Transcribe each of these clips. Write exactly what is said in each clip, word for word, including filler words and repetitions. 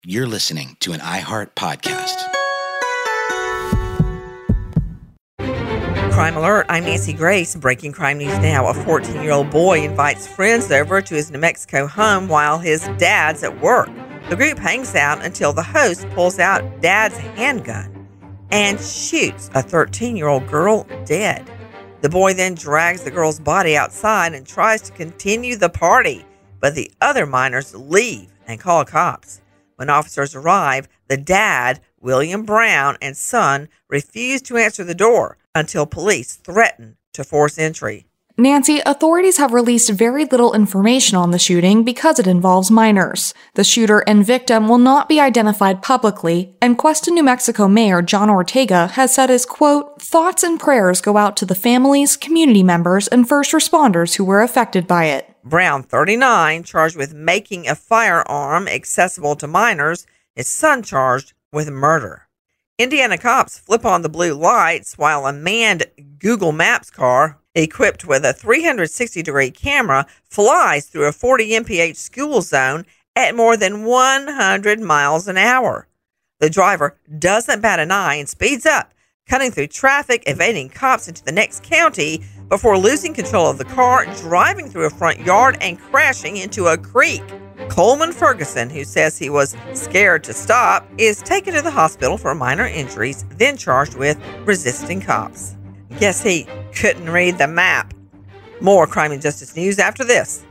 You're listening to an iHeart podcast. Crime Alert, I'm Nancy Grace. Breaking crime news now. A fourteen-year-old boy invites friends over to his New Mexico home while his dad's at work. The group hangs out until the host pulls out dad's handgun and shoots a thirteen-year-old girl dead. The boy then drags the girl's body outside and tries to continue the party, but the other minors leave and call cops. When officers arrive, the dad, William Brown, and son refuse to answer the door until police threaten to force entry. Nancy, authorities have released very little information on the shooting because it involves minors. The shooter and victim will not be identified publicly, and Cuesta, New Mexico Mayor John Ortega has said his, quote, thoughts and prayers go out to the families, community members, and first responders who were affected by it. Brown, thirty-nine, charged with making a firearm accessible to minors. His son charged with murder. Indiana cops flip on the blue lights while a manned Google Maps car equipped with a three hundred sixty degree camera flies through a forty M P H school zone at more than one hundred miles an hour. The driver doesn't bat an eye and speeds up, cutting through traffic, evading cops into the next county before losing control of the car, driving through a front yard and crashing into a creek. Coleman Ferguson, who says he was scared to stop, is taken to the hospital for minor injuries, then charged with resisting cops. Guess he couldn't read the map. More crime and justice news after this.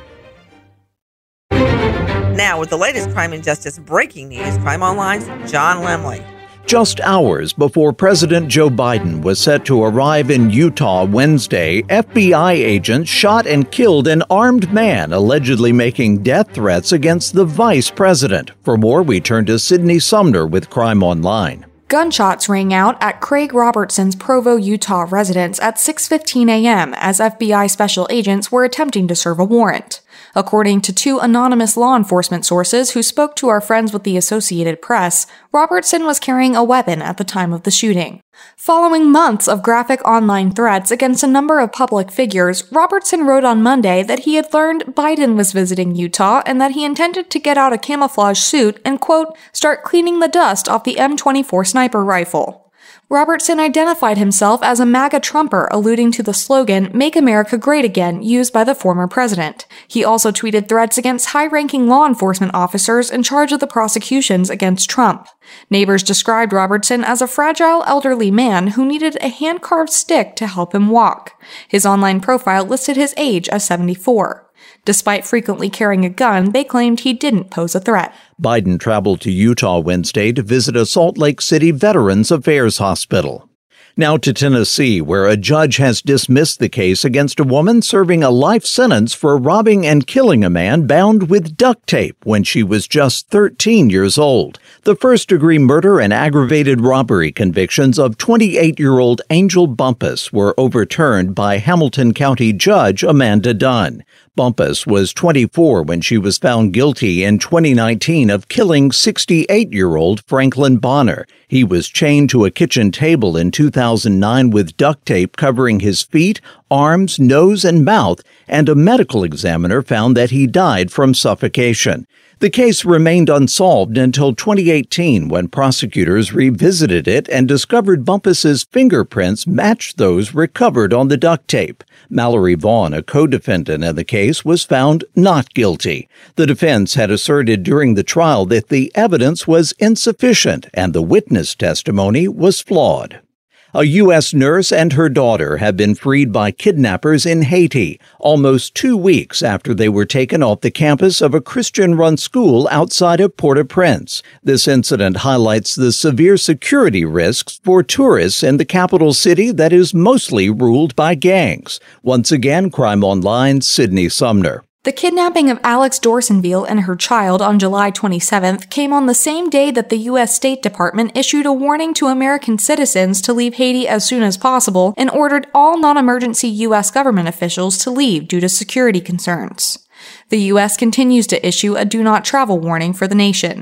Now, with the latest crime and justice breaking news, Crime Online's John Lemley. Just hours before President Joe Biden was set to arrive in Utah Wednesday, F B I agents shot and killed an armed man allegedly making death threats against the vice president. For more, we turn to Sydney Sumner with Crime Online. Gunshots rang out at Craig Robertson's Provo, Utah residence at six fifteen a.m. as F B I special agents were attempting to serve a warrant. According to two anonymous law enforcement sources who spoke to our friends with the Associated Press, Robertson was carrying a weapon at the time of the shooting. Following months of graphic online threats against a number of public figures, Robertson wrote on Monday that he had learned Biden was visiting Utah and that he intended to get out a camouflage suit and, quote, start cleaning the dust off the M twenty-four sniper rifle. Robertson identified himself as a MAGA Trumper, alluding to the slogan, Make America Great Again, used by the former president. He also tweeted threats against high-ranking law enforcement officers in charge of the prosecutions against Trump. Neighbors described Robertson as a fragile elderly man who needed a hand-carved stick to help him walk. His online profile listed his age as seventy-four. Despite frequently carrying a gun, they claimed he didn't pose a threat. Biden traveled to Utah Wednesday to visit a Salt Lake City Veterans Affairs hospital. Now to Tennessee, where a judge has dismissed the case against a woman serving a life sentence for robbing and killing a man bound with duct tape when she was just thirteen years old. The first-degree murder and aggravated robbery convictions of twenty-eight-year-old Angel Bumpus were overturned by Hamilton County Judge Amanda Dunn. Bumpus was twenty-four when she was found guilty in twenty nineteen of killing sixty-eight-year-old Franklin Bonner. He was chained to a kitchen table in two thousand nine with duct tape covering his feet, arms, nose, and mouth, and a medical examiner found that he died from suffocation. The case remained unsolved until twenty eighteen, when prosecutors revisited it and discovered Bumpus's fingerprints matched those recovered on the duct tape. Mallory Vaughn, a co-defendant in the case, was found not guilty. The defense had asserted during the trial that the evidence was insufficient and the witness testimony was flawed. A U S nurse and her daughter have been freed by kidnappers in Haiti, almost two weeks after they were taken off the campus of a Christian-run school outside of Port-au-Prince. This incident highlights the severe security risks for tourists in the capital city that is mostly ruled by gangs. Once again, Crime Online, Sydney Sumner. The kidnapping of Alex Dorsonville and her child on July twenty-seventh came on the same day that the U S State Department issued a warning to American citizens to leave Haiti as soon as possible and ordered all non-emergency U S government officials to leave due to security concerns. The U S continues to issue a do not travel warning for the nation.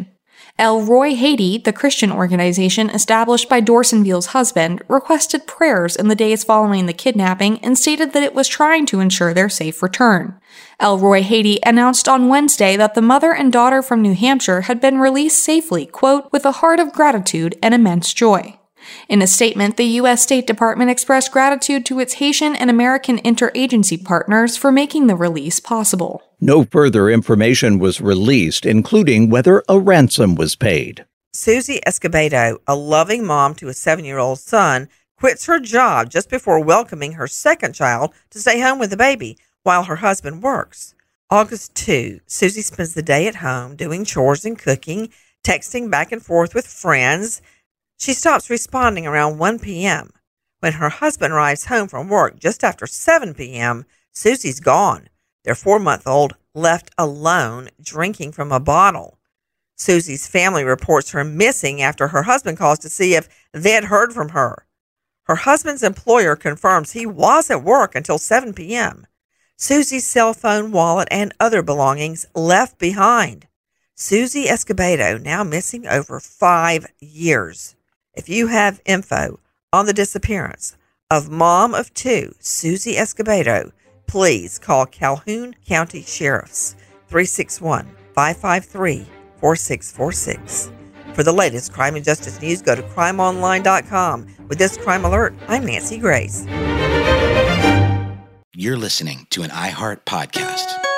El Roy Haiti, the Christian organization established by Dorsonville's husband, requested prayers in the days following the kidnapping and stated that it was trying to ensure their safe return. El Roy Haiti announced on Wednesday that the mother and daughter from New Hampshire had been released safely, quote, with a heart of gratitude and immense joy. In a statement, the U S State Department expressed gratitude to its Haitian and American interagency partners for making the release possible. No further information was released, including whether a ransom was paid. Susie Escobedo, a loving mom to a seven-year-old son, quits her job just before welcoming her second child to stay home with the baby while her husband works. August second, Susie spends the day at home doing chores and cooking, texting back and forth with friends. She stops responding around one p.m. When her husband arrives home from work just after seven p.m., Susie's gone. Their four-month-old left alone, drinking from a bottle. Susie's family reports her missing after her husband calls to see if they had heard from her. Her husband's employer confirms he was at work until seven p.m. Susie's cell phone, wallet, and other belongings left behind. Susie Escobedo now missing over five years. If you have info on the disappearance of mom of two, Susie Escobedo, please call Calhoun County Sheriff's three six one, five five three, four six four six. For the latest crime and justice news, go to crime online dot com. With this crime alert, I'm Nancy Grace. You're listening to an iHeart podcast.